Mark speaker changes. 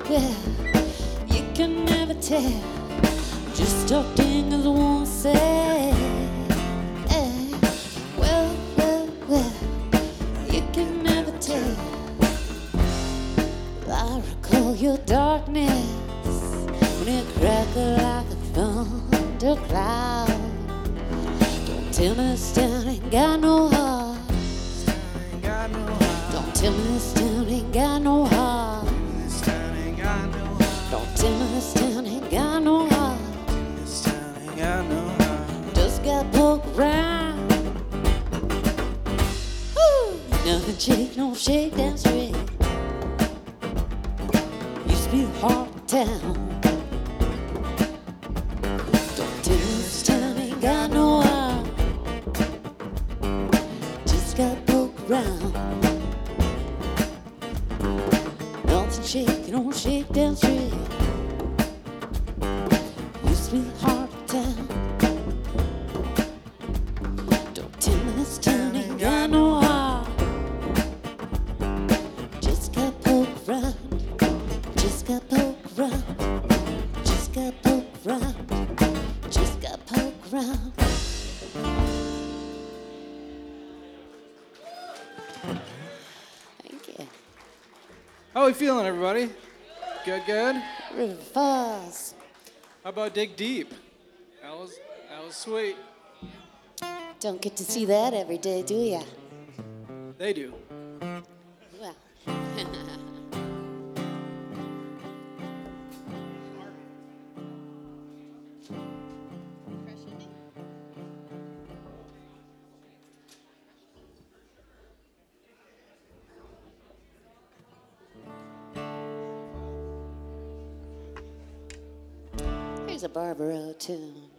Speaker 1: well, you can never tell. Just talking as one say. Well, you can never tell. I recall your darkness when it crackled like a thundercloud. Don't tell me this town ain't got no heart. Don't tell me this town ain't got no heart. Don't tell me this town ain't got no heart. Just got poked around. Woo! Nothing shake, no shake down straight. Used to be a hard town. Don't tell me this town ain't got no heart. Just got poked around. Nothing shake, no shake down straight. Used to be a hard town. Don't tell me this town ain't got no heart. Just got poked around. Just got poked around. Just got poked around. Just got poked around. Thank you.
Speaker 2: How are we feeling, everybody? Good?
Speaker 1: River Falls.
Speaker 2: How about Dig Deep? That was sweet.
Speaker 1: Don't get to see that every day, do ya?
Speaker 2: They do.
Speaker 1: Well. Here's a Barbaro tune.